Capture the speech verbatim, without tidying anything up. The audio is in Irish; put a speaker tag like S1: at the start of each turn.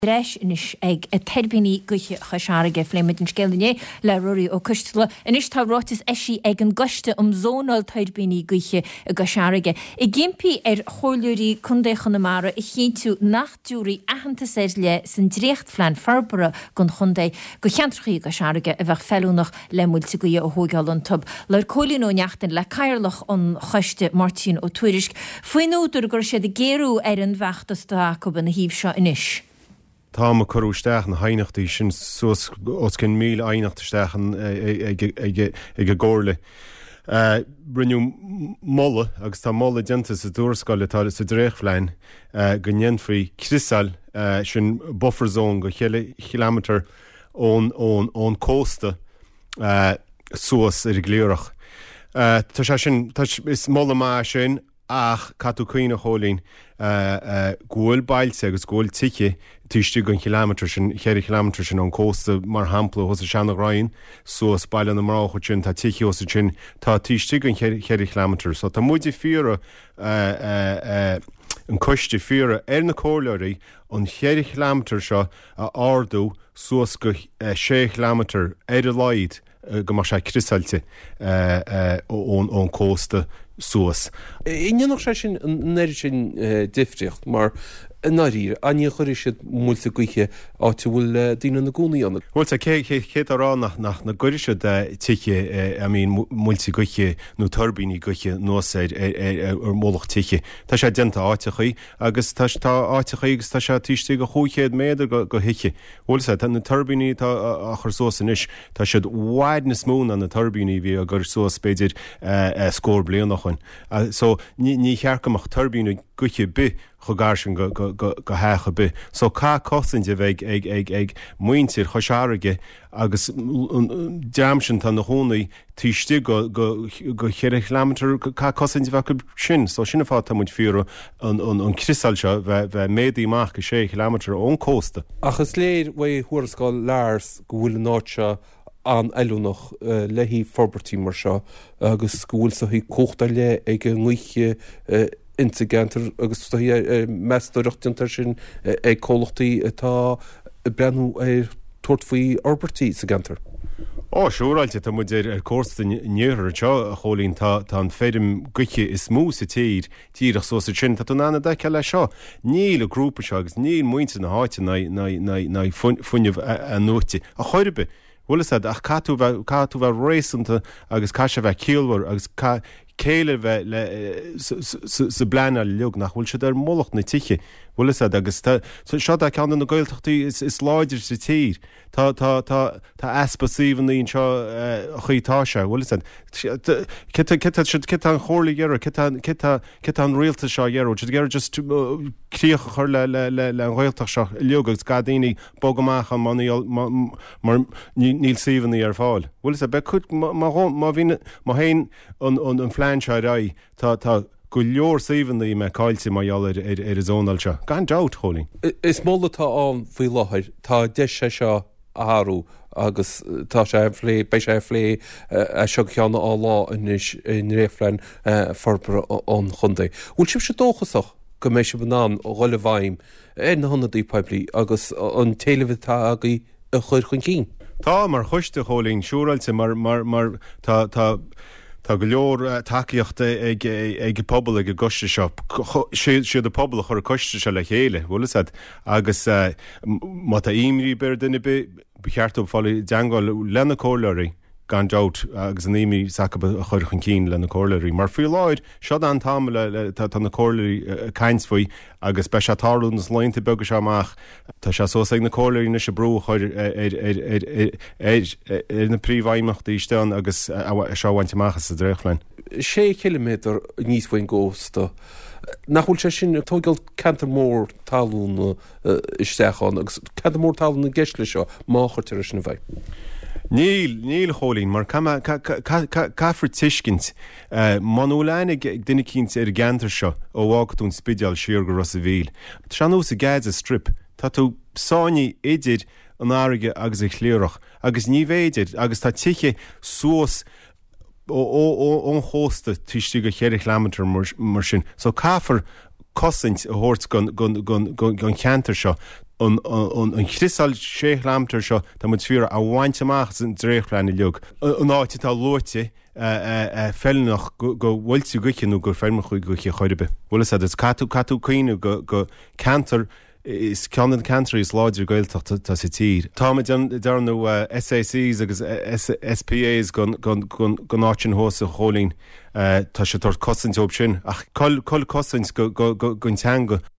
S1: Reis inis ag a terbíní guiche chasáige fléimid an scéalané le ruí ó custla. Inis tá rátas eisi ag an goiste um zónal terbíní guiche a gasáige. I gimpi ar chóirliúí chundéchan na mara i chéintú nachtúí ahananta séir le san drécht flein farbara gon chundé go cheantrachaí gasáige a bheith fellúnach le múlta guia ó hógáil an tub. Leir cólín ó neachtain le cairlach an choiste Martin ó Tuirisk. Fuinúidir gur sé de géirú ar an bheachtas da go na híb seo inis.
S2: Tá a choúisteach na hainachtaí sin sos os cin mí einachtasteachan ag a gcóirla. Rinneú molle agus tá molle denta sa dúrscoile tá sa dréchflein go ngenfaí crisal sin buffer zone go chéile kilometer ón ón ón cósta suas ar gléirech. Tá sé sin is molle má sin ach catú cuioine cholín gúil bailse agus gúil tiche tuiste gon kilometer sin chéir kilometer sin an cósta mar hampla hos a seanna ráin so spailen na mrá chuin tá tiche os sin tá tuiste gon chéir kilometer so tá muidir fiúra an coiste fiúra ar na cóirleirí an chéir kilometer seo a ardú suas go sé kilometer ar a laid go mar sé crisalte ón cósta suas.
S3: Iné noch sé sin neir sin difriocht, mar naír, aní chuir siad múlta guiche áte bhfuil dína na gúnaí anna.
S2: Bhfuil sé cé ará nach nach na guiriise de tiche a mín múlta guiche nó turbíní guiche nuas ar ar mólach tiche. Tá sé denta áitechaí agus tá áitechaí agus tá sé tíiste go chuchéad méidir go hiiche. Bhfuil sé na turbíní tá a chur sós inis tá siad waid na smún an na turbíní bhí a gur sós beidir scór blian nach chuin. So ní chearcamach turbíní guiche bi chugáir sin go hecha be. So cá cosinte bheith ag ag ag muintir chosáige agus deamsin tá na hónaí tíiste go go chéir kilometer cá cosinte bheith go sin, so sinna fá tá muid fiúra an crisal seo bheith médaí amach go sé kilometer ón cósta.
S3: Achas léir bha thuairascáil láirs go bhfuil náte an eilúnach lehí forbertí mar seo agus gúil sa hí cóchta le ag an nghuiche intigentar agus tá meúachtantar sin ag cólachtaí atá brenn ar tuairtfaí orbertí sa gentar.
S2: Ó siúráilte tá muidir ar cósta níothar seo a cholín tá an féidim guiche is mú sa tír tíach so sa sin tá anna de le seo. Níl a grúpa seo agus níl muinte na háite na funineh an nóte a choirbe. Bhfuil sé ach catú bheith rééisanta agus caiise bheith cíalhar agus céile bheith le sa bleanna leog nach bhfuil siad ar molacht na tiche. Bhfuil sé agus seo a ceanna na gailteachtaí is láidir sa tír. Tá aspasíhan íon seo chuítá se bhfuil sé an chóirla dhearú cit an rialta seo dhearú, si ggéir just críocha chur le an ghailteach seo leog agus gá daoine bogamach an mar níl síhaní ar fáil. Bhfuil sé be chut má bhíine má haon an fleanseid ra tá go leor síhaní me cáilte maiall ar a zónal seo. Gan dát cholín.
S3: Is móla tá an faoi láthir, tá de sé seo athú agus tá sé phlé bei sé phlé a seo cheanna á lá in réflein forbara an chundé. Bhfuil sib se dóchasach go mééis se banán ó ghoile bhaim é na honnadaí peblií agus an téilehítá agaí a chuir chun cín.
S2: Tá mar chuiste cholín siúrailte mar mar tá Tá go leor takeíochta ag ag pobl ag goiste seo siad a pobl a chur coiste se le chéile bhfuil sé agus má tá imrí beir duine be cheartú fáil deangáil lena cóirleirí gan dát agus an imí sac a chuir chun cín lena cóirleirí. Mar fiú láid seo an tamla tá na cóirleirí caiinsfaoi agus be se tarún nas leinte begus seach tá se sós ag na cóirleirí na se brú chuir ar na príomhhaimachtaí isteán agus seohaintteachchas sa dréchlein.
S3: sé kilometr níos bhain gósta. Nach bhfuil sé sin tógáil cantar mór talún isteachán agus cantar mór talún na geisle seo máchirtar sin bheith.
S2: Níl níl cholín mar caafar tiiscint manúláine duine cinint ar gantar seo ó bhágadún spideal siar go ros a bhíl. Tá seanú sa gaiid a strip, tá tú sáinní idir an áige agus a chléireach, agus ní bhéidir agus tá tiche suas ó hósta tuiste go chéir kilometer mar sin. So caafar cosint a hort gon cheantar seo an chrísáil sé lámtar seo tá mu tíir a bhaintteach san dréchlein i leog. An áite tá loite fellnach go bhilú gichinú gur fermach chuig gochi choidirbe. Bhlas is catú catú cuoinú go cantar is cean cantar is láidir gailteach tá sa tír. Tá dearnú S A Cs agus S P As gon áitin hósa cholín tá sé tar cosint op sin ach col cosint gon teanga